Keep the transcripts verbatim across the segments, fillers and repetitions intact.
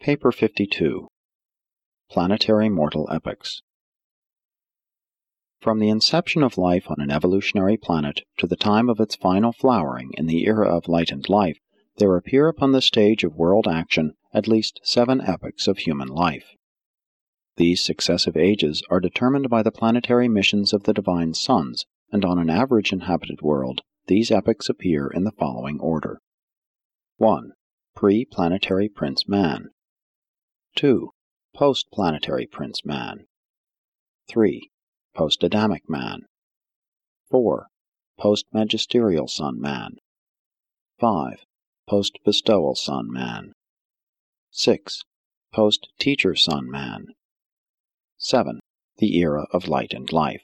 Paper fifty-two. Planetary Mortal Epochs. From the inception of life on an evolutionary planet to the time of its final flowering in the era of light and life, there appear upon the stage of world action at least seven epochs of human life. These successive ages are determined by the planetary missions of the divine sons, and on an average inhabited world, these epochs appear in the following order. one. Pre-planetary Prince Man. two. Post-planetary Prince Man. three. Post-Adamic Man. four. Post-magisterial Sun Man. five. Post-bestowal Sun Man. six. Post-teacher Sun Man. seven. The era of light and life.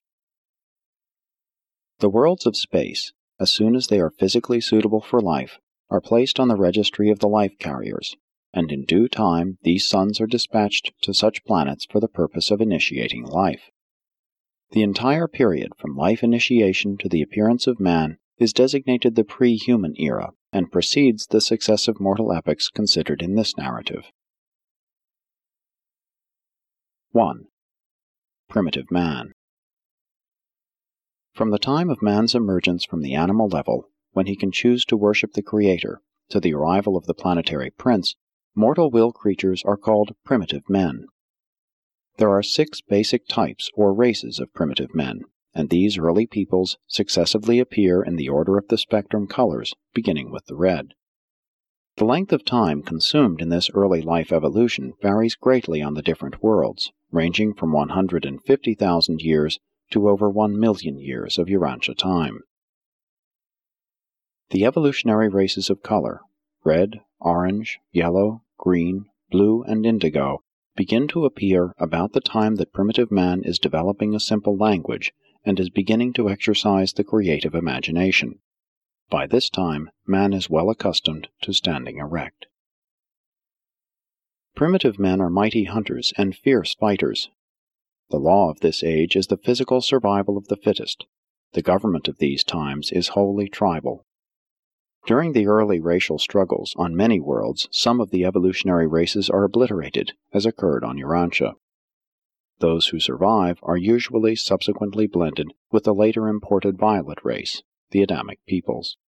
The worlds of space, as soon as they are physically suitable for life, are placed on the registry of the life carriers, and in due time these suns are dispatched to such planets for the purpose of initiating life. The entire period from life initiation to the appearance of man is designated the pre-human era, and precedes the successive mortal epochs considered in this narrative. one. Primitive Man. From the time of man's emergence from the animal level, when he can choose to worship the Creator, to the arrival of the planetary prince, mortal will creatures are called primitive men. There are six basic types or races of primitive men, and these early peoples successively appear in the order of the spectrum colors, beginning with the red. The length of time consumed in this early life evolution varies greatly on the different worlds, ranging from one hundred fifty thousand years to over one million years of Urantia time. The evolutionary races of color, red, orange, yellow, green, blue, and indigo, begin to appear about the time that primitive man is developing a simple language and is beginning to exercise the creative imagination. By this time, man is well accustomed to standing erect. Primitive men are mighty hunters and fierce fighters. The law of this age is the physical survival of the fittest. The government of these times is wholly tribal. During the early racial struggles on many worlds, some of the evolutionary races are obliterated, as occurred on Urantia. Those who survive are usually subsequently blended with the later imported violet race, the Adamic peoples.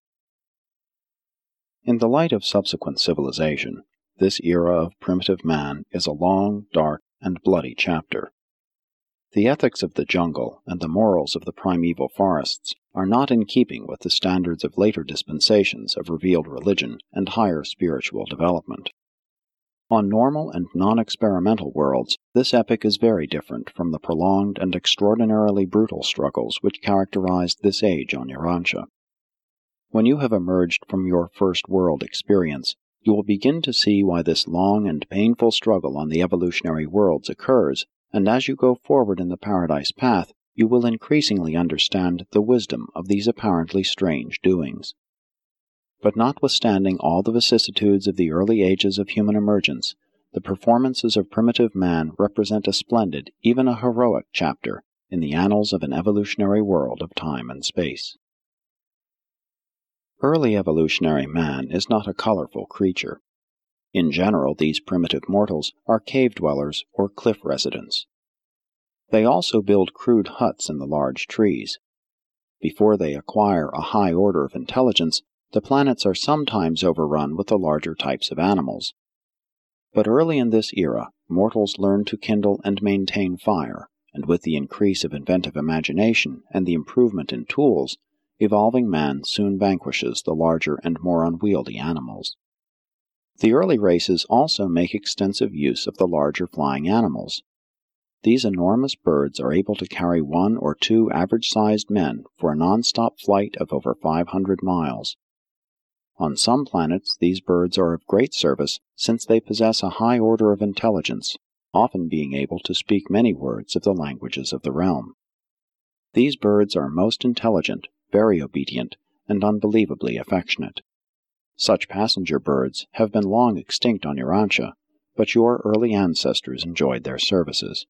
In the light of subsequent civilization, this era of primitive man is a long, dark, and bloody chapter. The ethics of the jungle and the morals of the primeval forests are not in keeping with the standards of later dispensations of revealed religion and higher spiritual development. On normal and non-experimental worlds, this epoch is very different from the prolonged and extraordinarily brutal struggles which characterized this age on Urantia. When you have emerged from your first world experience, you will begin to see why this long and painful struggle on the evolutionary worlds occurs, and as you go forward in the Paradise Path, you will increasingly understand the wisdom of these apparently strange doings. But notwithstanding all the vicissitudes of the early ages of human emergence, the performances of primitive man represent a splendid, even a heroic chapter in the annals of an evolutionary world of time and space. Early evolutionary man is not a colorful creature. In general, these primitive mortals are cave dwellers or cliff residents. They also build crude huts in the large trees. Before they acquire a high order of intelligence, the planets are sometimes overrun with the larger types of animals. But early in this era, mortals learn to kindle and maintain fire, and with the increase of inventive imagination and the improvement in tools, evolving man soon vanquishes the larger and more unwieldy animals. The early races also make extensive use of the larger flying animals. These enormous birds are able to carry one or two average-sized men for a non-stop flight of over five hundred miles. On some planets, these birds are of great service since they possess a high order of intelligence, often being able to speak many words of the languages of the realm. These birds are most intelligent, very obedient, and unbelievably affectionate. Such passenger birds have been long extinct on Urantia, but your early ancestors enjoyed their services.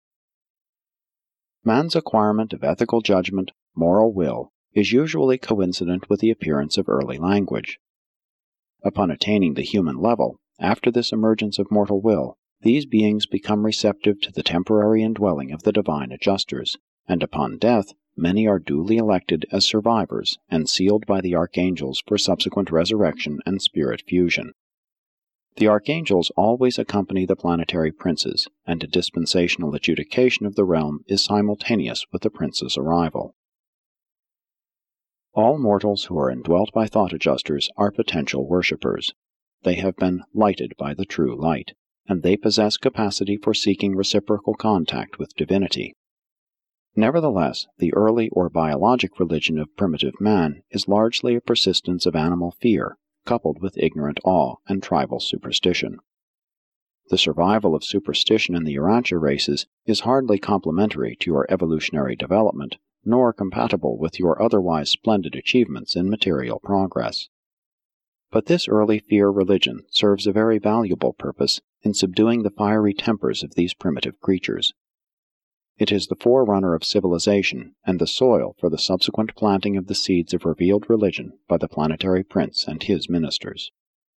Man's acquirement of ethical judgment, moral will, is usually coincident with the appearance of early language. Upon attaining the human level, after this emergence of mortal will, these beings become receptive to the temporary indwelling of the divine adjusters, and upon death, many are duly elected as survivors and sealed by the archangels for subsequent resurrection and spirit fusion. The archangels always accompany the planetary princes, and a dispensational adjudication of the realm is simultaneous with the prince's arrival. All mortals who are indwelt by thought adjusters are potential worshippers. They have been lighted by the true light, and they possess capacity for seeking reciprocal contact with divinity. Nevertheless, the early or biologic religion of primitive man is largely a persistence of animal fear, coupled with ignorant awe and tribal superstition. The survival of superstition in the Urantia races is hardly complementary to your evolutionary development, nor compatible with your otherwise splendid achievements in material progress. But this early fear religion serves a very valuable purpose in subduing the fiery tempers of these primitive creatures. It is the forerunner of civilization and the soil for the subsequent planting of the seeds of revealed religion by the planetary prince and his ministers.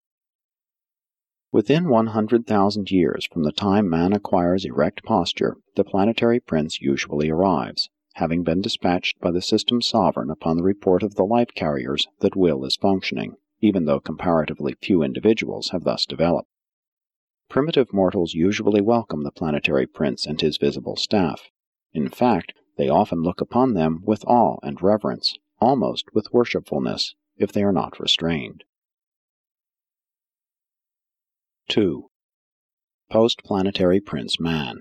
Within one hundred thousand years from the time man acquires erect posture, the planetary prince usually arrives, having been dispatched by the system's sovereign upon the report of the life carriers that will is functioning, even though comparatively few individuals have thus developed. Primitive mortals usually welcome the planetary prince and his visible staff. In fact, they often look upon them with awe and reverence, almost with worshipfulness, if they are not restrained. two. Post-planetary prince man.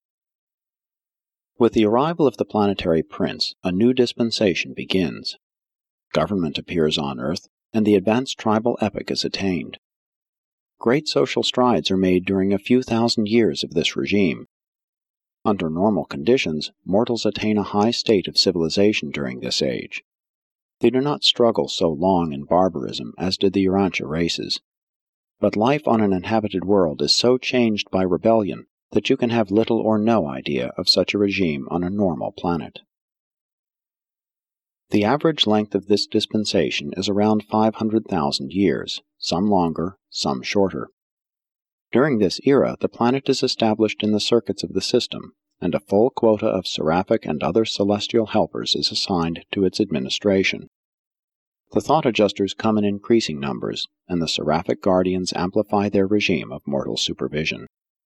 With the arrival of the planetary prince, a new dispensation begins. Government appears on Earth, and the advanced tribal epoch is attained. Great social strides are made during a few thousand years of this regime. Under normal conditions, mortals attain a high state of civilization during this age. They do not struggle so long in barbarism as did the Urantia races. But life on an inhabited world is so changed by rebellion that you can have little or no idea of such a regime on a normal planet. The average length of this dispensation is around five hundred thousand years, some longer, some shorter. During this era, the planet is established in the circuits of the system, and a full quota of seraphic and other celestial helpers is assigned to its administration. The thought adjusters come in increasing numbers, and the seraphic guardians amplify their regime of mortal supervision.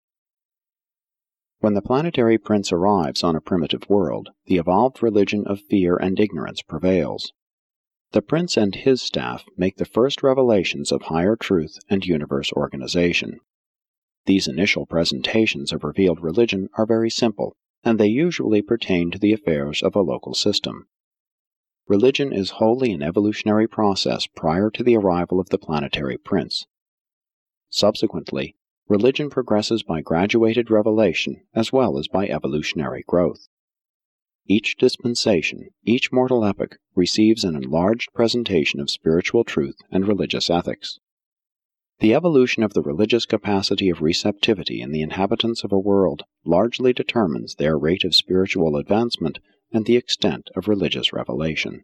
When the planetary prince arrives on a primitive world, the evolved religion of fear and ignorance prevails. The prince and his staff make the first revelations of higher truth and universe organization. These initial presentations of revealed religion are very simple, and they usually pertain to the affairs of a local system. Religion is wholly an evolutionary process prior to the arrival of the planetary prince. Subsequently, religion progresses by graduated revelation as well as by evolutionary growth. Each dispensation, each mortal epoch, receives an enlarged presentation of spiritual truth and religious ethics. The evolution of the religious capacity of receptivity in the inhabitants of a world largely determines their rate of spiritual advancement and the extent of religious revelation.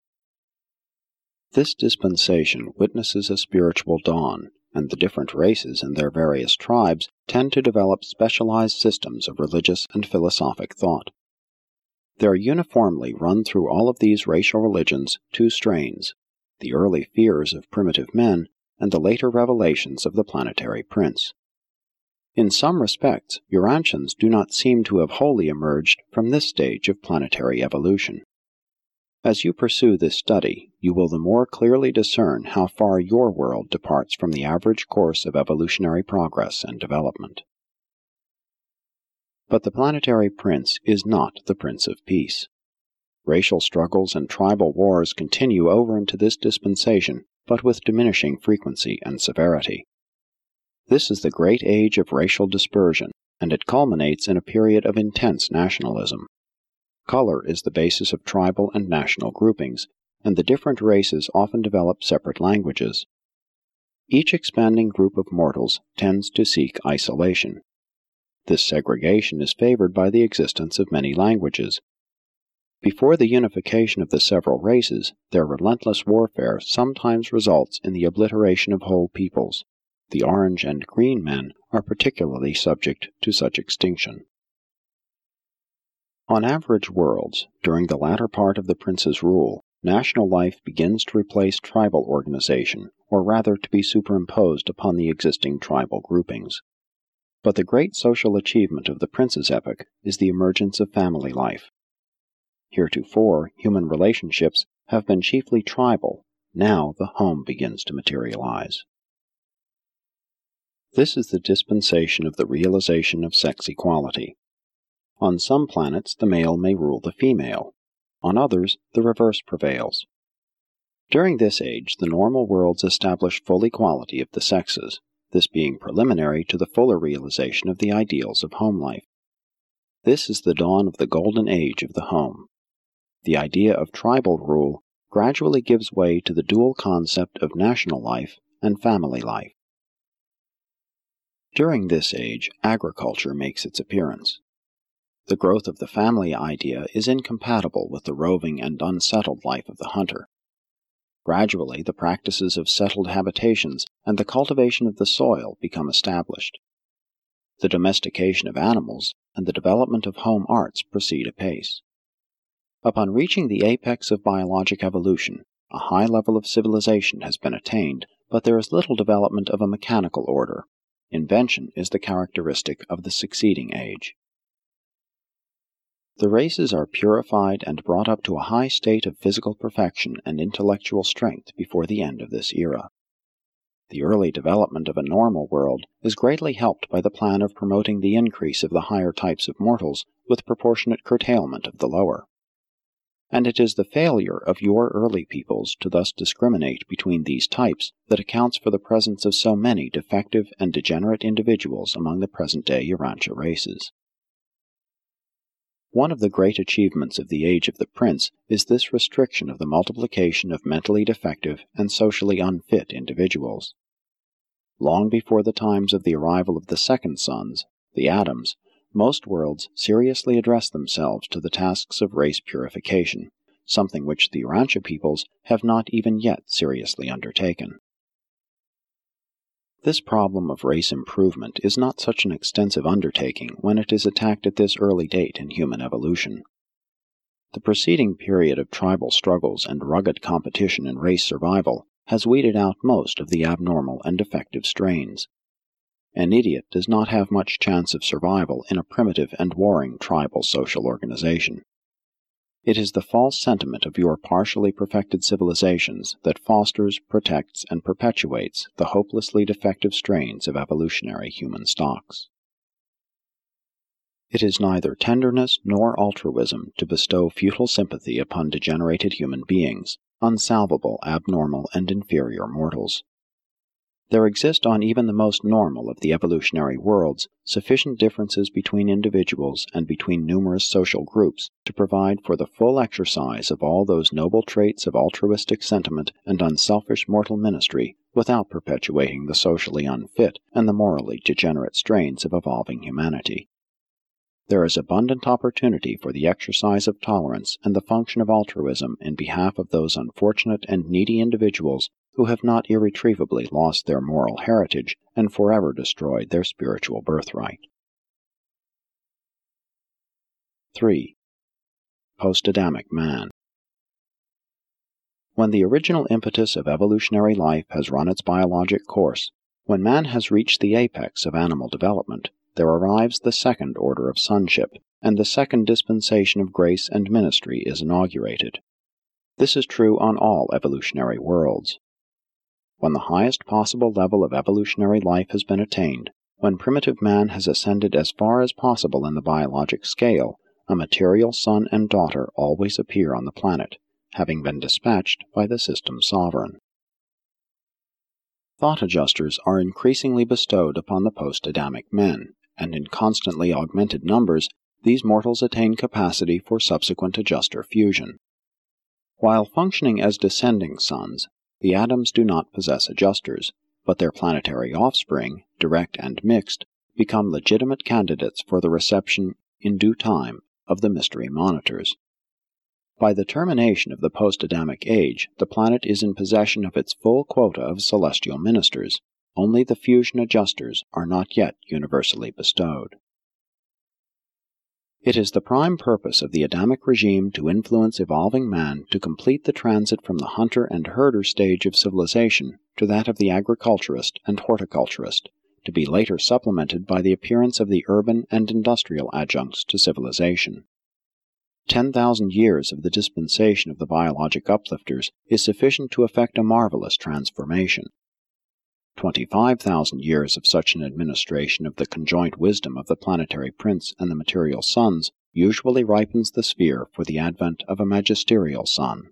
This dispensation witnesses a spiritual dawn, and the different races and their various tribes tend to develop specialized systems of religious and philosophic thought. There are uniformly run through all of these racial religions two strains, the early fears of primitive men and the later revelations of the planetary prince. In some respects, Urantians do not seem to have wholly emerged from this stage of planetary evolution. As you pursue this study, you will the more clearly discern how far your world departs from the average course of evolutionary progress and development. But the planetary prince is not the Prince of Peace. Racial struggles and tribal wars continue over into this dispensation, but with diminishing frequency and severity. This is the great age of racial dispersion, and it culminates in a period of intense nationalism. Color is the basis of tribal and national groupings, and the different races often develop separate languages. Each expanding group of mortals tends to seek isolation. This segregation is favored by the existence of many languages. Before the unification of the several races, their relentless warfare sometimes results in the obliteration of whole peoples. The orange and green men are particularly subject to such extinction. On average worlds, during the latter part of the prince's rule, national life begins to replace tribal organization, or rather to be superimposed upon the existing tribal groupings. But the great social achievement of the prince's epoch is the emergence of family life. Heretofore, human relationships have been chiefly tribal. Now the home begins to materialize. This is the dispensation of the realization of sex equality. On some planets, the male may rule the female. On others, the reverse prevails. During this age, the normal worlds establish full equality of the sexes, this being preliminary to the fuller realization of the ideals of home life. This is the dawn of the golden age of the home. The idea of tribal rule gradually gives way to the dual concept of national life and family life. During this age, agriculture makes its appearance. The growth of the family idea is incompatible with the roving and unsettled life of the hunter. Gradually, the practices of settled habitations and the cultivation of the soil become established. The domestication of animals and the development of home arts proceed apace. Upon reaching the apex of biologic evolution, a high level of civilization has been attained, but there is little development of a mechanical order. Invention is the characteristic of the succeeding age. The races are purified and brought up to a high state of physical perfection and intellectual strength before the end of this era. The early development of a normal world is greatly helped by the plan of promoting the increase of the higher types of mortals with proportionate curtailment of the lower. And it is the failure of your early peoples to thus discriminate between these types that accounts for the presence of so many defective and degenerate individuals among the present-day Urantia races. One of the great achievements of the Age of the Prince is this restriction of the multiplication of mentally defective and socially unfit individuals. Long before the times of the arrival of the second sons, the Adams, most worlds seriously address themselves to the tasks of race purification, something which the Urantia peoples have not even yet seriously undertaken. This problem of race improvement is not such an extensive undertaking when it is attacked at this early date in human evolution. The preceding period of tribal struggles and rugged competition in race survival has weeded out most of the abnormal and defective strains. An idiot does not have much chance of survival in a primitive and warring tribal social organization. It is the false sentiment of your partially perfected civilizations that fosters, protects, and perpetuates the hopelessly defective strains of evolutionary human stocks. It is neither tenderness nor altruism to bestow futile sympathy upon degenerated human beings, unsalvable, abnormal, and inferior mortals. There exist on even the most normal of the evolutionary worlds sufficient differences between individuals and between numerous social groups to provide for the full exercise of all those noble traits of altruistic sentiment and unselfish mortal ministry without perpetuating the socially unfit and the morally degenerate strains of evolving humanity. There is abundant opportunity for the exercise of tolerance and the function of altruism in behalf of those unfortunate and needy individuals who have not irretrievably lost their moral heritage and forever destroyed their spiritual birthright. three. Post-Adamic man. When the original impetus of evolutionary life has run its biologic course, when man has reached the apex of animal development, there arrives the second order of sonship, and the second dispensation of grace and ministry is inaugurated. This is true on all evolutionary worlds. When the highest possible level of evolutionary life has been attained, when primitive man has ascended as far as possible in the biologic scale, a material son and daughter always appear on the planet, having been dispatched by the system sovereign. Thought adjusters are increasingly bestowed upon the post-Adamic men, and in constantly augmented numbers, these mortals attain capacity for subsequent adjuster fusion. While functioning as descending sons, the Adams do not possess adjusters, but their planetary offspring, direct and mixed, become legitimate candidates for the reception, in due time, of the mystery monitors. By the termination of the post-Adamic age, the planet is in possession of its full quota of celestial ministers, only the fusion adjusters are not yet universally bestowed. It is the prime purpose of the Adamic regime to influence evolving man to complete the transit from the hunter and herder stage of civilization to that of the agriculturist and horticulturist, to be later supplemented by the appearance of the urban and industrial adjuncts to civilization. Ten thousand years of the dispensation of the biologic uplifters is sufficient to effect a marvelous transformation. Twenty-five thousand years of such an administration of the conjoint wisdom of the planetary prince and the material sons usually ripens the sphere for the advent of a magisterial son.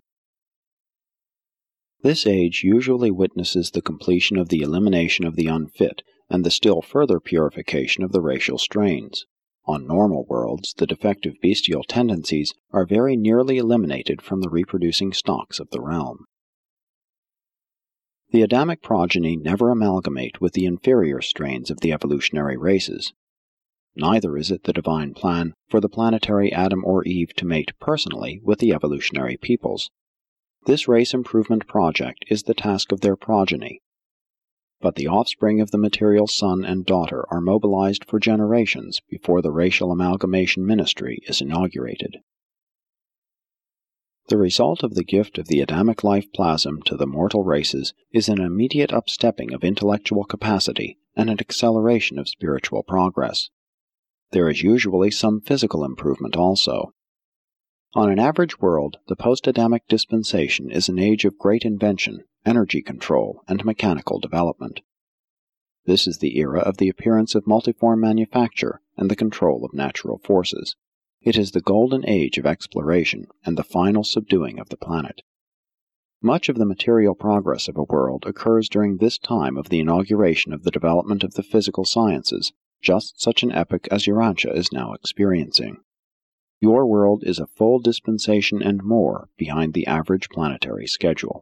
This age usually witnesses the completion of the elimination of the unfit and the still further purification of the racial strains. On normal worlds, the defective bestial tendencies are very nearly eliminated from the reproducing stocks of the realm. The Adamic progeny never amalgamate with the inferior strains of the evolutionary races. Neither is it the divine plan for the planetary Adam or Eve to mate personally with the evolutionary peoples. This race improvement project is the task of their progeny. But the offspring of the material son and daughter are mobilized for generations before the racial amalgamation ministry is inaugurated. The result of the gift of the Adamic life plasm to the mortal races is an immediate upstepping of intellectual capacity and an acceleration of spiritual progress. There is usually some physical improvement also. On an average world, the post-Adamic dispensation is an age of great invention, energy control, and mechanical development. This is the era of the appearance of multiform manufacture and the control of natural forces. It is the golden age of exploration and the final subduing of the planet. Much of the material progress of a world occurs during this time of the inauguration of the development of the physical sciences, just such an epoch as Urantia is now experiencing. Your world is a full dispensation and more behind the average planetary schedule.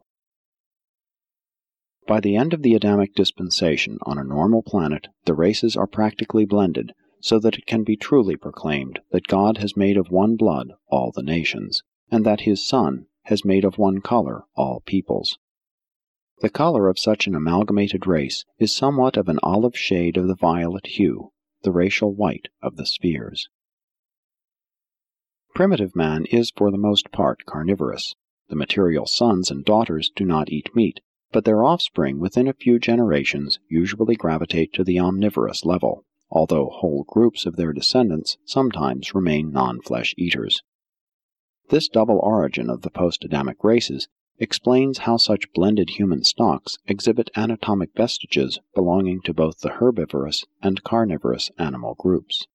By the end of the Adamic dispensation on a normal planet, the races are practically blended, so that it can be truly proclaimed that God has made of one blood all the nations, and that His Son has made of one color all peoples. The color of such an amalgamated race is somewhat of an olive shade of the violet hue, the racial white of the spheres. Primitive man is for the most part carnivorous. The material sons and daughters do not eat meat, but their offspring within a few generations usually gravitate to the omnivorous level, although whole groups of their descendants sometimes remain non-flesh eaters. This double origin of the post-Adamic races explains how such blended human stocks exhibit anatomic vestiges belonging to both the herbivorous and carnivorous animal groups.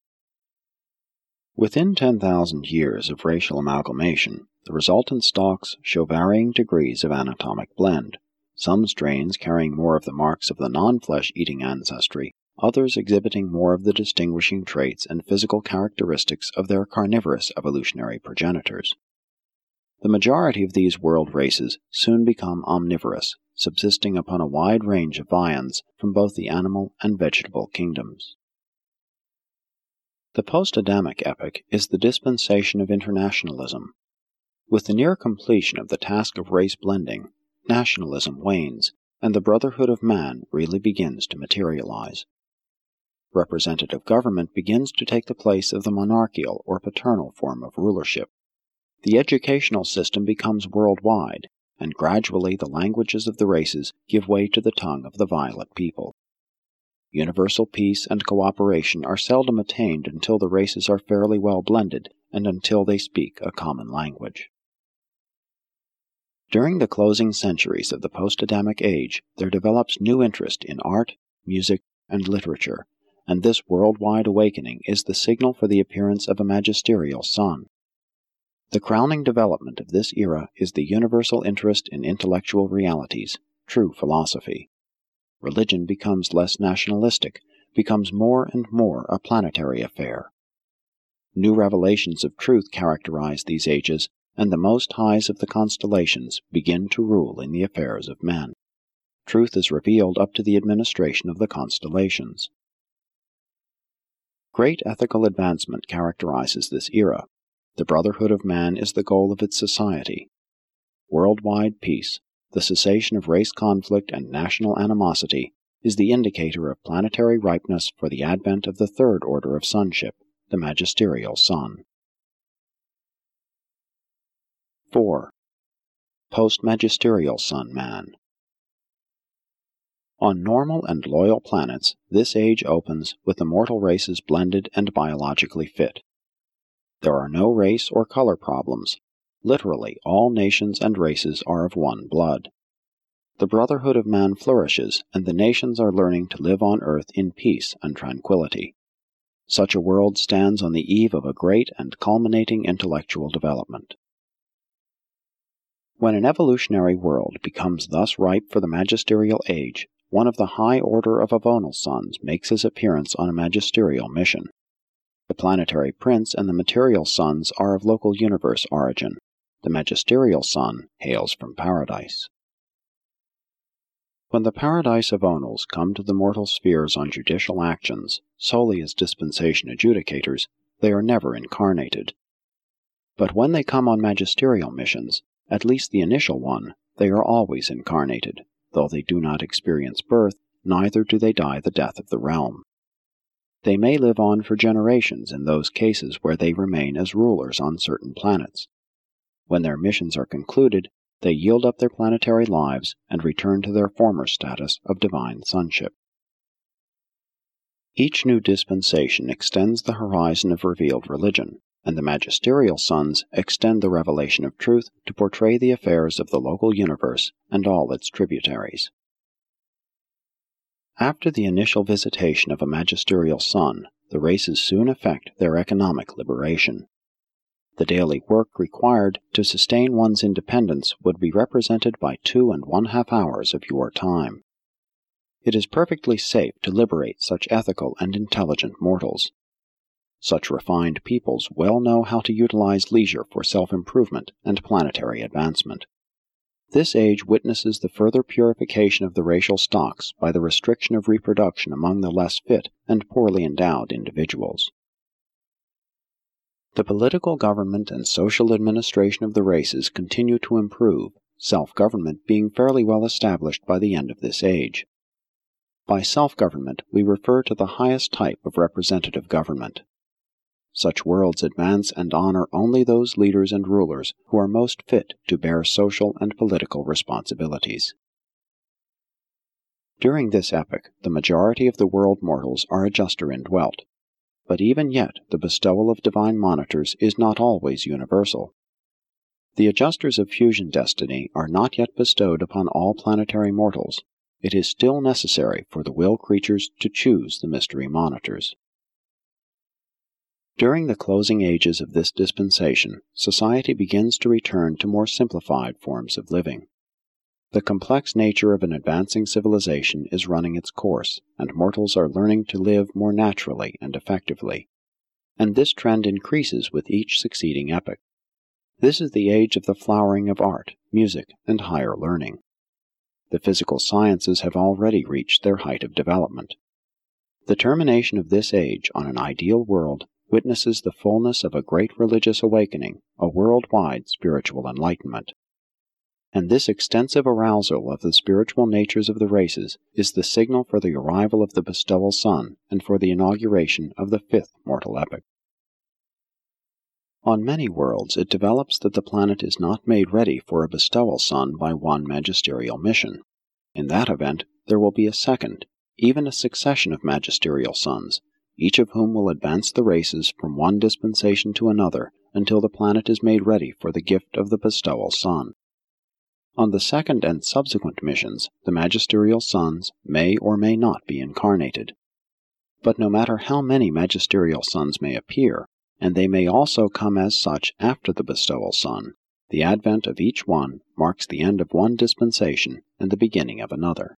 Within ten thousand years of racial amalgamation, the resultant stocks show varying degrees of anatomic blend, some strains carrying more of the marks of the non-flesh-eating ancestry, others exhibiting more of the distinguishing traits and physical characteristics of their carnivorous evolutionary progenitors. The majority of these world races soon become omnivorous, subsisting upon a wide range of viands from both the animal and vegetable kingdoms. The post-Adamic epoch is the dispensation of internationalism. With the near completion of the task of race blending, nationalism wanes, and the brotherhood of man really begins to materialize. Representative government begins to take the place of the monarchical or paternal form of rulership. The educational system becomes worldwide, and gradually the languages of the races give way to the tongue of the violet people. Universal peace and cooperation are seldom attained until the races are fairly well blended and until they speak a common language. During the closing centuries of the post-Adamic age, there develops new interest in art, music, and literature, and this worldwide awakening is the signal for the appearance of a magisterial son. The crowning development of this era is the universal interest in intellectual realities, true philosophy. Religion becomes less nationalistic, becomes more and more a planetary affair. New revelations of truth characterize these ages, and the most highs of the constellations begin to rule in the affairs of men. Truth is revealed up to the administration of the constellations. Great ethical advancement characterizes this era. The brotherhood of man is the goal of its society. Worldwide peace, the cessation of race conflict and national animosity, is the indicator of planetary ripeness for the advent of the third order of sonship, the magisterial sun. four. Post-magisterial sun man. On normal and loyal planets, this age opens with the mortal races blended and biologically fit. There are no race or color problems. Literally, all nations and races are of one blood. The brotherhood of man flourishes, and the nations are learning to live on Earth in peace and tranquility. Such a world stands on the eve of a great and culminating intellectual development. When an evolutionary world becomes thus ripe for the magisterial age, one of the high order of avonal suns makes his appearance on a magisterial mission. The planetary prince and the material suns are of local universe origin. The magisterial sun hails from paradise. When the paradise avonals come to the mortal spheres on judicial actions, solely as dispensation adjudicators, they are never incarnated. But when they come on magisterial missions, at least the initial one, they are always incarnated. Though they do not experience birth, neither do they die the death of the realm. They may live on for generations in those cases where they remain as rulers on certain planets. When their missions are concluded, they yield up their planetary lives and return to their former status of divine sonship. Each new dispensation extends the horizon of revealed religion, and the magisterial suns extend the revelation of truth to portray the affairs of the local universe and all its tributaries. After the initial visitation of a magisterial sun, the races soon effect their economic liberation. The daily work required to sustain one's independence would be represented by two and one-half hours of your time. It is perfectly safe to liberate such ethical and intelligent mortals. Such refined peoples well know how to utilize leisure for self-improvement and planetary advancement. This age witnesses the further purification of the racial stocks by the restriction of reproduction among the less fit and poorly endowed individuals. The political government and social administration of the races continue to improve, self-government being fairly well established by the end of this age. By self-government, we refer to the highest type of representative government. Such worlds advance and honor only those leaders and rulers who are most fit to bear social and political responsibilities. During this epoch, the majority of the world mortals are adjuster indwelt, but even yet the bestowal of divine monitors is not always universal. The adjusters of fusion destiny are not yet bestowed upon all planetary mortals. It is still necessary for the will creatures to choose the mystery monitors. During the closing ages of this dispensation, society begins to return to more simplified forms of living. The complex nature of an advancing civilization is running its course, and mortals are learning to live more naturally and effectively. And this trend increases with each succeeding epoch. This is the age of the flowering of art, music, and higher learning. The physical sciences have already reached their height of development. The termination of this age on an ideal world witnesses the fullness of a great religious awakening, a worldwide spiritual enlightenment. And this extensive arousal of the spiritual natures of the races is the signal for the arrival of the bestowal sun and for the inauguration of the fifth mortal epoch. On many worlds it develops that the planet is not made ready for a bestowal sun by one magisterial mission. In that event, there will be a second, even a succession of magisterial suns, each of whom will advance the races from one dispensation to another until the planet is made ready for the gift of the bestowal sun. On the second and subsequent missions, the magisterial suns may or may not be incarnated. But no matter how many magisterial suns may appear, and they may also come as such after the bestowal sun, the advent of each one marks the end of one dispensation and the beginning of another.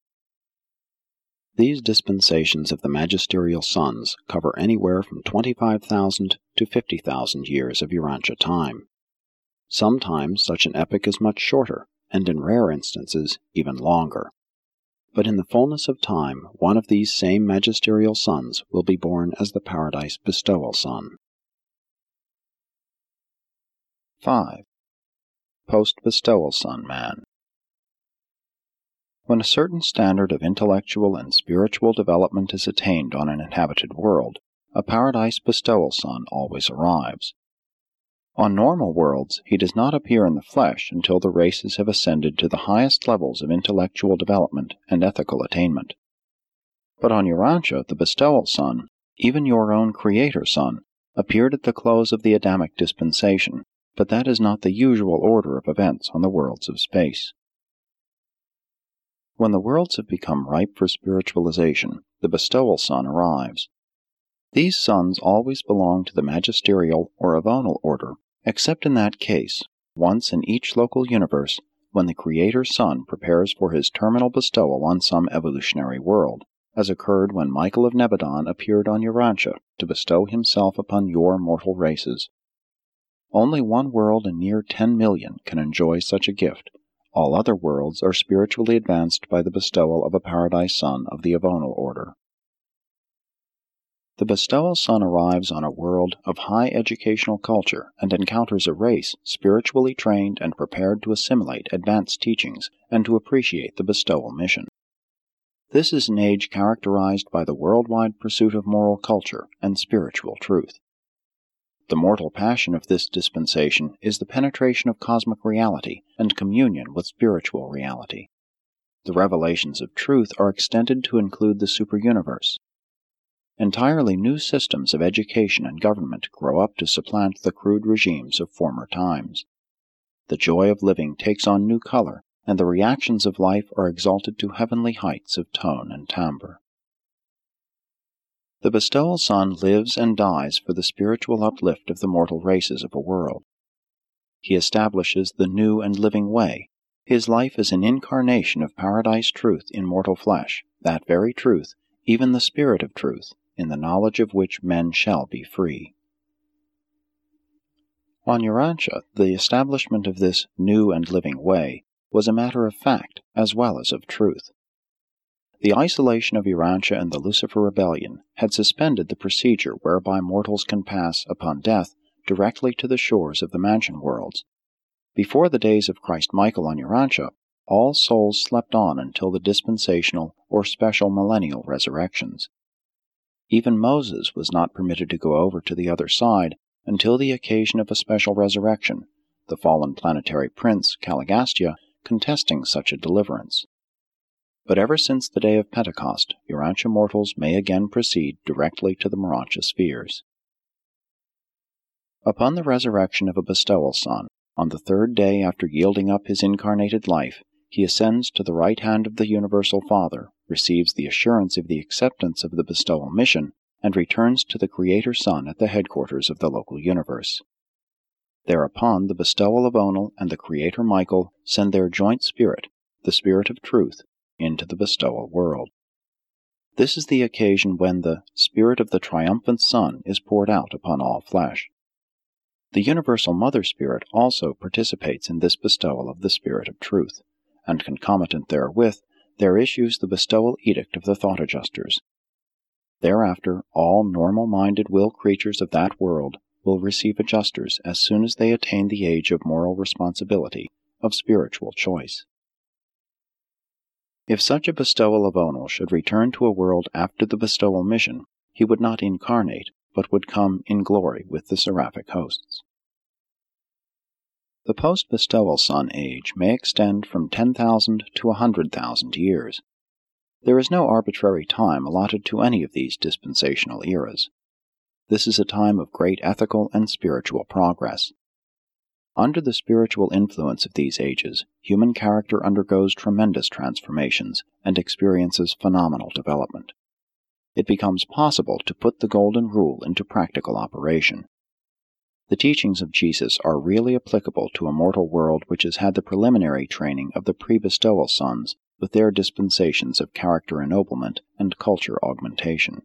These dispensations of the magisterial suns cover anywhere from twenty-five thousand to fifty thousand years of Urantia time. Sometimes such an epoch is much shorter, and in rare instances even longer. But in the fullness of time, one of these same magisterial suns will be born as the paradise bestowal sun. five. Post-bestowal sun man. When a certain standard of intellectual and spiritual development is attained on an inhabited world, a paradise bestowal son always arrives. On normal worlds, he does not appear in the flesh until the races have ascended to the highest levels of intellectual development and ethical attainment. But on Urantia, the bestowal son, even your own creator son, appeared at the close of the Adamic dispensation, but that is not the usual order of events on the worlds of space. When the worlds have become ripe for spiritualization, the bestowal son arrives. These sons always belong to the magisterial or avonal order, except in that case, once in each local universe, when the Creator Son prepares for his terminal bestowal on some evolutionary world, as occurred when Michael of Nebadon appeared on Urantia to bestow himself upon your mortal races. Only one world in near ten million can enjoy such a gift. All other worlds are spiritually advanced by the bestowal of a paradise son of the avonal order. The bestowal son arrives on a world of high educational culture and encounters a race spiritually trained and prepared to assimilate advanced teachings and to appreciate the bestowal mission. This is an age characterized by the worldwide pursuit of moral culture and spiritual truth. The mortal passion of this dispensation is the penetration of cosmic reality and communion with spiritual reality. The revelations of truth are extended to include the superuniverse. Entirely new systems of education and government grow up to supplant the crude regimes of former times. The joy of living takes on new color, and the reactions of life are exalted to heavenly heights of tone and timbre. The bestowal son lives and dies for the spiritual uplift of the mortal races of a world. He establishes the new and living way. His life is an incarnation of paradise truth in mortal flesh, that very truth, even the spirit of truth, in the knowledge of which men shall be free. On Urantia, the establishment of this new and living way was a matter of fact as well as of truth. The isolation of Urantia and the Lucifer Rebellion had suspended the procedure whereby mortals can pass, upon death, directly to the shores of the mansion worlds. Before the days of Christ Michael on Urantia, all souls slept on until the dispensational or special millennial resurrections. Even Moses was not permitted to go over to the other side until the occasion of a special resurrection, the fallen planetary prince, Caligastia, contesting such a deliverance. But ever since the day of Pentecost, Urantia mortals may again proceed directly to the Morontia spheres. Upon the resurrection of a bestowal son, on the third day after yielding up his incarnated life, he ascends to the right hand of the Universal Father, receives the assurance of the acceptance of the bestowal mission, and returns to the Creator Son at the headquarters of the local universe. Thereupon the bestowal of Onal and the Creator Michael send their joint spirit, the Spirit of Truth, into the bestowal world. This is the occasion when the Spirit of the triumphant Son is poured out upon all flesh. The Universal Mother Spirit also participates in this bestowal of the Spirit of Truth, and concomitant therewith, there issues the bestowal edict of the Thought Adjusters. Thereafter, all normal-minded will creatures of that world will receive adjusters as soon as they attain the age of moral responsibility, of spiritual choice. If such a bestowal of Onal should return to a world after the bestowal mission, he would not incarnate, but would come in glory with the seraphic hosts. The post-bestowal son age may extend from ten thousand to one hundred thousand years. There is no arbitrary time allotted to any of these dispensational eras. This is a time of great ethical and spiritual progress. Under the spiritual influence of these ages, human character undergoes tremendous transformations and experiences phenomenal development. It becomes possible to put the Golden Rule into practical operation. The teachings of Jesus are really applicable to a mortal world which has had the preliminary training of the pre-bestowal sons with their dispensations of character ennoblement and culture augmentation.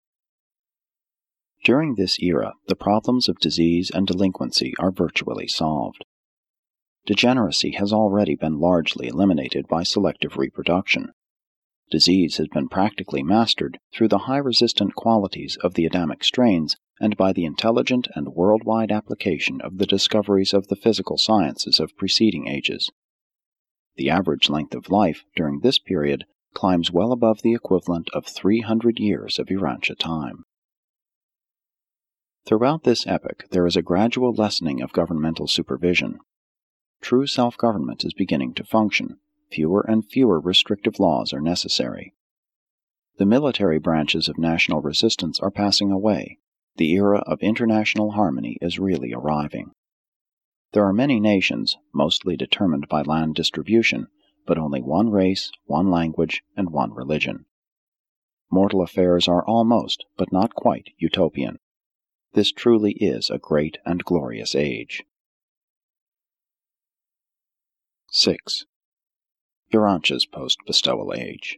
During this era, the problems of disease and delinquency are virtually solved. Degeneracy has already been largely eliminated by selective reproduction. Disease has been practically mastered through the high-resistant qualities of the Adamic strains and by the intelligent and worldwide application of the discoveries of the physical sciences of preceding ages. The average length of life during this period climbs well above the equivalent of three hundred years of Urantia time. Throughout this epoch, there is a gradual lessening of governmental supervision. True self-government is beginning to function. Fewer and fewer restrictive laws are necessary. The military branches of national resistance are passing away. The era of international harmony is really arriving. There are many nations, mostly determined by land distribution, but only one race, one language, and one religion. Mortal affairs are almost, but not quite, utopian. This truly is a great and glorious age. six. Urantia's post-bestowal age.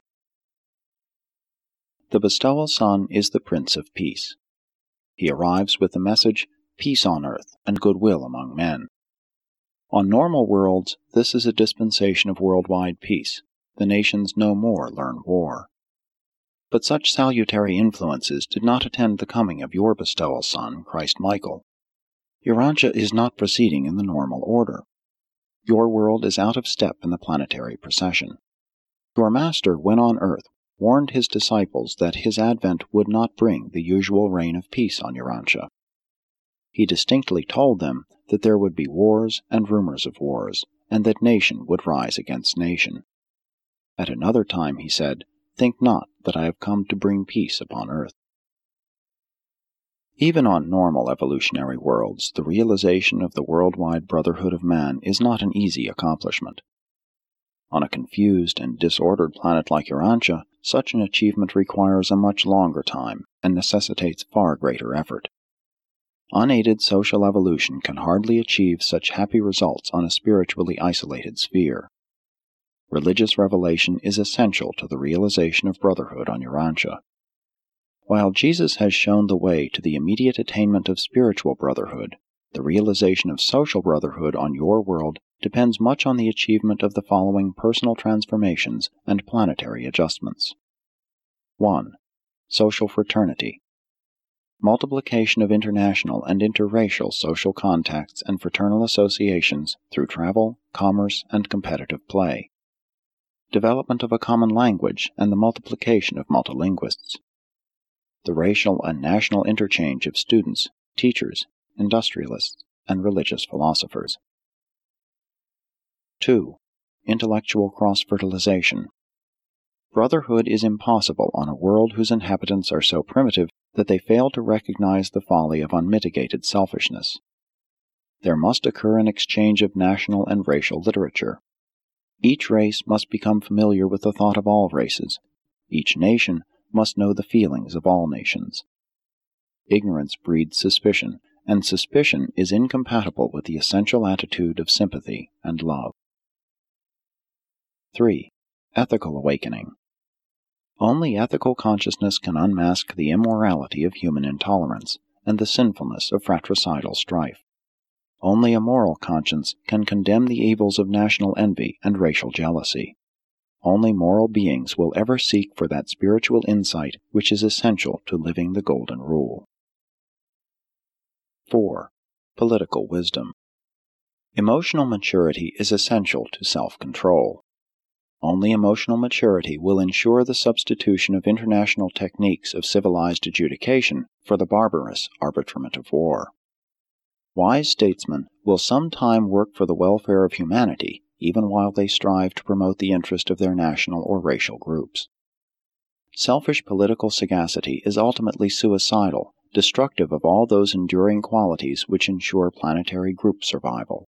The bestowal son is the Prince of Peace. He arrives with the message, peace on earth and goodwill among men. On normal worlds, this is a dispensation of worldwide peace. The nations no more learn war. But such salutary influences did not attend the coming of your bestowal son, Christ Michael. Urantia is not proceeding in the normal order. Your world is out of step in the planetary procession. Your master, when on earth, warned his disciples that his advent would not bring the usual reign of peace on Urantia. He distinctly told them that there would be wars and rumors of wars, and that nation would rise against nation. At another time he said, "Think not that I have come to bring peace upon earth." Even on normal evolutionary worlds, the realization of the worldwide brotherhood of man is not an easy accomplishment. On a confused and disordered planet like Urantia, such an achievement requires a much longer time and necessitates far greater effort. Unaided social evolution can hardly achieve such happy results on a spiritually isolated sphere. Religious revelation is essential to the realization of brotherhood on Urantia. While Jesus has shown the way to the immediate attainment of spiritual brotherhood, the realization of social brotherhood on your world depends much on the achievement of the following personal transformations and planetary adjustments. one. Social fraternity. Multiplication of international and interracial social contacts and fraternal associations through travel, commerce, and competitive play. Development of a common language and the multiplication of multilinguists. The racial and national interchange of students, teachers, industrialists, and religious philosophers. two. Intellectual cross-fertilization. Brotherhood is impossible on a world whose inhabitants are so primitive that they fail to recognize the folly of unmitigated selfishness. There must occur an exchange of national and racial literature. Each race must become familiar with the thought of all races. Each nation must know the feelings of all nations. Ignorance breeds suspicion, and suspicion is incompatible with the essential attitude of sympathy and love. three. Ethical awakening. Only ethical consciousness can unmask the immorality of human intolerance and the sinfulness of fratricidal strife. Only a moral conscience can condemn the evils of national envy and racial jealousy. Only moral beings will ever seek for that spiritual insight which is essential to living the Golden Rule. four. Political wisdom. Emotional maturity is essential to self-control. Only emotional maturity will ensure the substitution of international techniques of civilized adjudication for the barbarous arbitrament of war. Wise statesmen will sometime work for the welfare of humanity, even while they strive to promote the interest of their national or racial groups. Selfish political sagacity is ultimately suicidal, destructive of all those enduring qualities which ensure planetary group survival.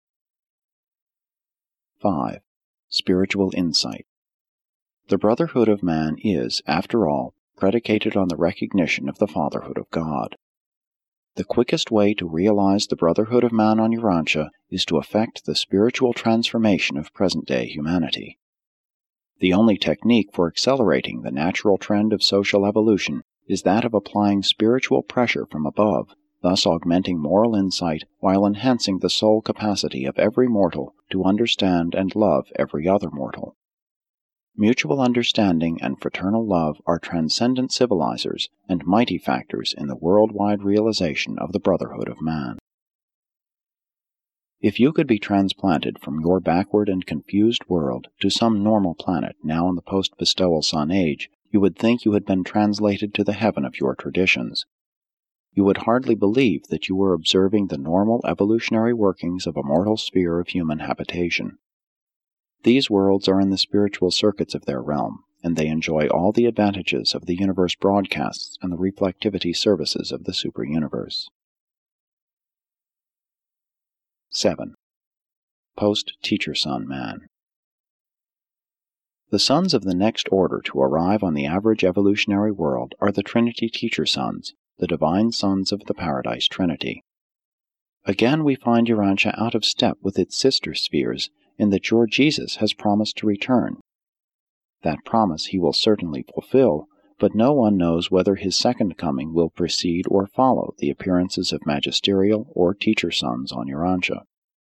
five. Spiritual insight. The brotherhood of man is, after all, predicated on the recognition of the fatherhood of God. The quickest way to realize the brotherhood of man on Urantia is to effect the spiritual transformation of present-day humanity. The only technique for accelerating the natural trend of social evolution is that of applying spiritual pressure from above, thus augmenting moral insight while enhancing the soul capacity of every mortal to understand and love every other mortal. Mutual understanding and fraternal love are transcendent civilizers and mighty factors in the worldwide realization of the brotherhood of man. If you could be transplanted from your backward and confused world to some normal planet now in the post-bestowal sun age, you would think you had been translated to the heaven of your traditions. You would hardly believe that you were observing the normal evolutionary workings of a mortal sphere of human habitation. These worlds are in the spiritual circuits of their realm, and they enjoy all the advantages of the universe broadcasts and the reflectivity services of the superuniverse. seven. Post-Teacher Sun Man. The sons of the next order to arrive on the average evolutionary world are the Trinity Teacher Sons, the divine sons of the Paradise Trinity. Again we find Urantia out of step with its sister spheres in that your Jesus has promised to return. That promise he will certainly fulfill, but no one knows whether his second coming will precede or follow the appearances of magisterial or teacher sons on Urantia.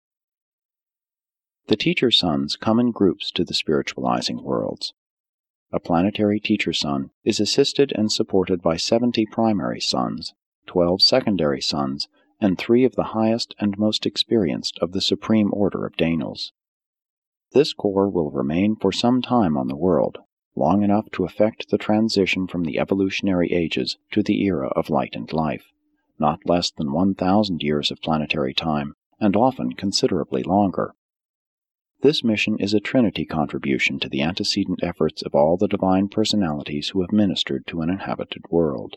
The teacher sons come in groups to the spiritualizing worlds. A planetary teacher sun is assisted and supported by seventy primary sons, twelve secondary sons, and three of the highest and most experienced of the supreme order of Daniels. This corps will remain for some time on the world, long enough to effect the transition from the evolutionary ages to the era of light and life, not less than one thousand years of planetary time, and often considerably longer. This mission is a Trinity contribution to the antecedent efforts of all the divine personalities who have ministered to an inhabited world.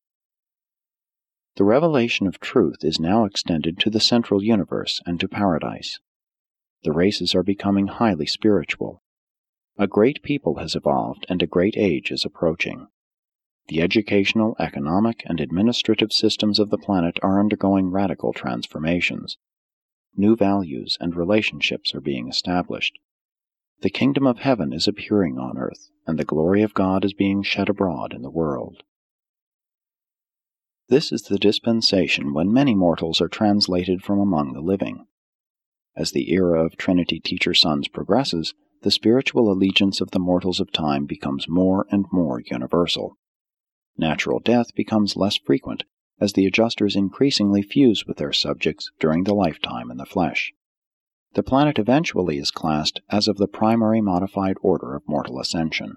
The revelation of truth is now extended to the central universe and to paradise. The races are becoming highly spiritual. A great people has evolved and a great age is approaching. The educational, economic, and administrative systems of the planet are undergoing radical transformations. New values and relationships are being established. The kingdom of heaven is appearing on earth, and the glory of God is being shed abroad in the world. This is the dispensation when many mortals are translated from among the living. As the era of Trinity Teacher Sons progresses, the spiritual allegiance of the mortals of time becomes more and more universal. Natural death becomes less frequent, as the adjusters increasingly fuse with their subjects during the lifetime in the flesh. The planet eventually is classed as of the primary modified order of mortal ascension.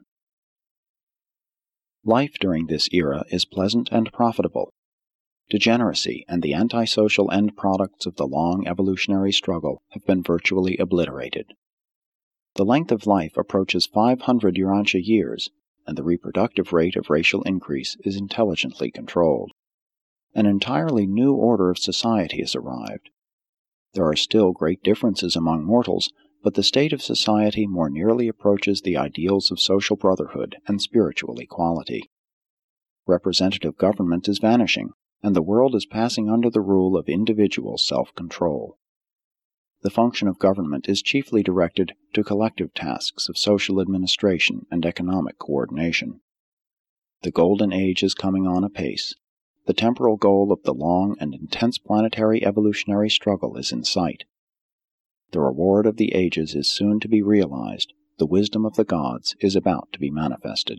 Life during this era is pleasant and profitable. Degeneracy and the antisocial end products of the long evolutionary struggle have been virtually obliterated. The length of life approaches five hundred Urantia years, and the reproductive rate of racial increase is intelligently controlled. An entirely new order of society has arrived. There are still great differences among mortals, but the state of society more nearly approaches the ideals of social brotherhood and spiritual equality. Representative government is vanishing, and the world is passing under the rule of individual self-control. The function of government is chiefly directed to collective tasks of social administration and economic coordination. The Golden Age is coming on apace. The temporal goal of the long and intense planetary evolutionary struggle is in sight. The reward of the ages is soon to be realized. The wisdom of the gods is about to be manifested.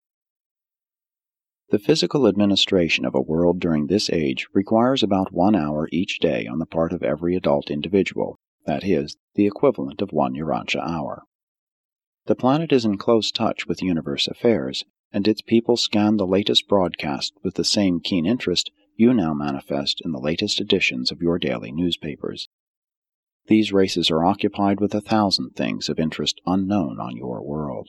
The physical administration of a world during this age requires about one hour each day on the part of every adult individual, that is, the equivalent of one Urantia hour. The planet is in close touch with universe affairs, and its people scan the latest broadcast with the same keen interest you now manifest in the latest editions of your daily newspapers. These races are occupied with a thousand things of interest unknown on your world.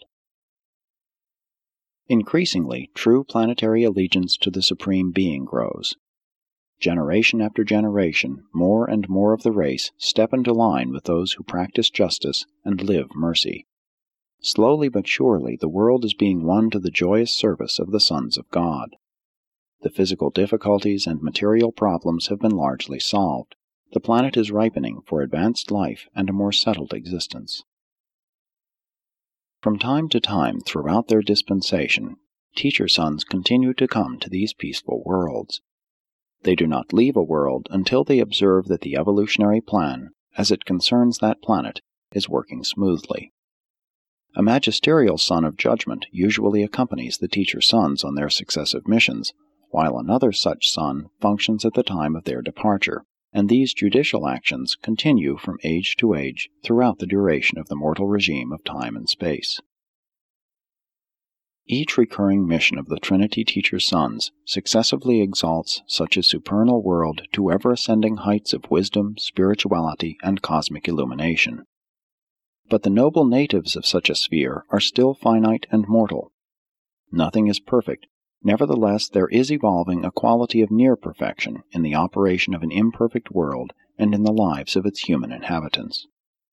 Increasingly, true planetary allegiance to the Supreme Being grows. Generation after generation, more and more of the race step into line with those who practice justice and live mercy. Slowly but surely, the world is being won to the joyous service of the sons of God. The physical difficulties and material problems have been largely solved. The planet is ripening for advanced life and a more settled existence. From time to time throughout their dispensation, teacher sons continue to come to these peaceful worlds. They do not leave a world until they observe that the evolutionary plan, as it concerns that planet, is working smoothly. A magisterial son of judgment usually accompanies the teacher sons on their successive missions, while another such son functions at the time of their departure, and these judicial actions continue from age to age throughout the duration of the mortal regime of time and space. Each recurring mission of the Trinity Teacher's sons successively exalts such a supernal world to ever-ascending heights of wisdom, spirituality, and cosmic illumination. But the noble natives of such a sphere are still finite and mortal. Nothing is perfect. Nevertheless, there is evolving a quality of near perfection in the operation of an imperfect world and in the lives of its human inhabitants.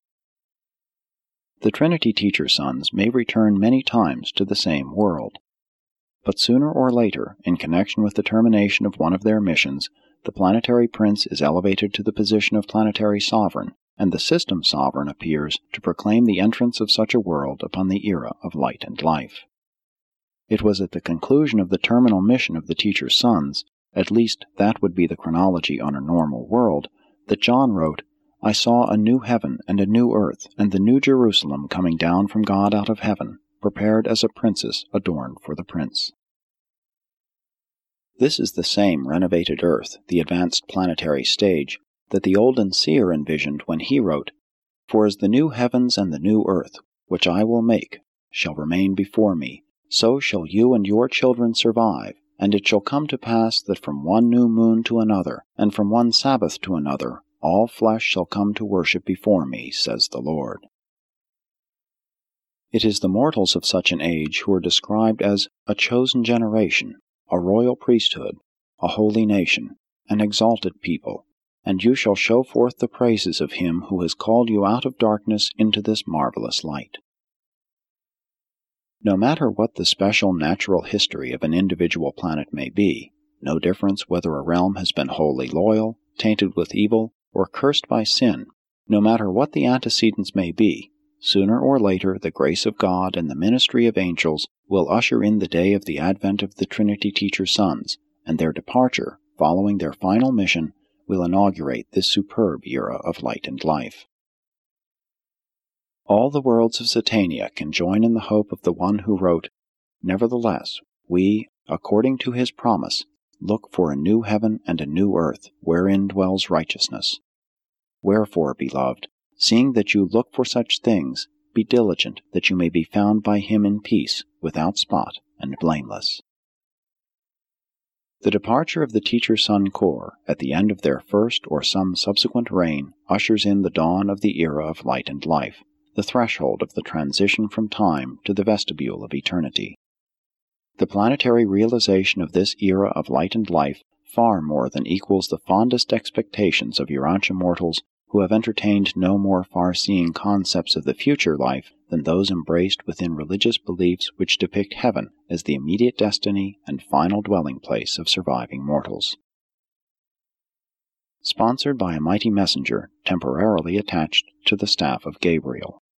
The Trinity Teacher's sons may return many times to the same world, but sooner or later, in connection with the termination of one of their missions, the planetary prince is elevated to the position of planetary sovereign, and the system sovereign appears to proclaim the entrance of such a world upon the era of light and life. It was at the conclusion of the terminal mission of the Teacher's sons, at least that would be the chronology on a normal world, that John wrote, "I saw a new heaven and a new earth, and the new Jerusalem coming down from God out of heaven, prepared as a princess adorned for the prince." This is the same renovated earth, the advanced planetary stage, that the olden seer envisioned when he wrote, "For as the new heavens and the new earth, which I will make, shall remain before me, so shall you and your children survive, and it shall come to pass that from one new moon to another, and from one Sabbath to another, all flesh shall come to worship before me, says the Lord." It is the mortals of such an age who are described as a chosen generation, a royal priesthood, a holy nation, an exalted people, and you shall show forth the praises of him who has called you out of darkness into this marvelous light. No matter what the special natural history of an individual planet may be, no difference whether a realm has been wholly loyal, tainted with evil, or cursed by sin, no matter what the antecedents may be, sooner or later the grace of God and the ministry of angels will usher in the day of the advent of the Trinity Teacher's sons, and their departure, following their final mission, will inaugurate this superb era of light and life. All the worlds of Satania can join in the hope of the one who wrote, "Nevertheless, we, according to his promise, look for a new heaven and a new earth, wherein dwells righteousness. Wherefore, beloved, seeing that you look for such things, be diligent that you may be found by him in peace, without spot, and blameless." The departure of the Teacher's Son Corps at the end of their first or some subsequent reign ushers in the dawn of the era of light and life, the threshold of the transition from time to the vestibule of eternity. The planetary realization of this era of light and life far more than equals the fondest expectations of Urantia mortals who have entertained no more far-seeing concepts of the future life than those embraced within religious beliefs which depict heaven as the immediate destiny and final dwelling place of surviving mortals. Sponsored by a mighty messenger temporarily attached to the staff of Gabriel.